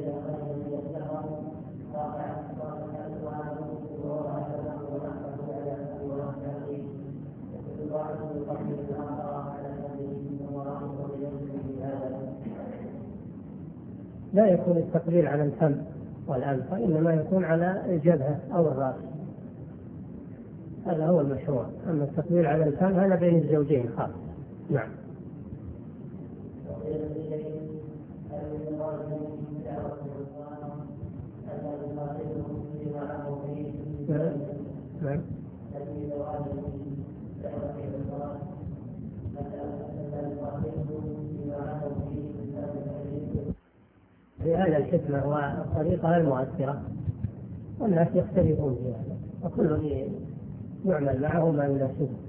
لا يكون التقبيل على الفم والأنف، وإنما يكون على الجبهة أو الرأس، هذا هو المشروع. أما التقبيل على الفم هذا بين الزوجين خاص. نعم. نعم. في هذا الحكمة والطريقة المؤثرة، والناس يختلفون في هذا، وكل يعمل معه ما يناسبه.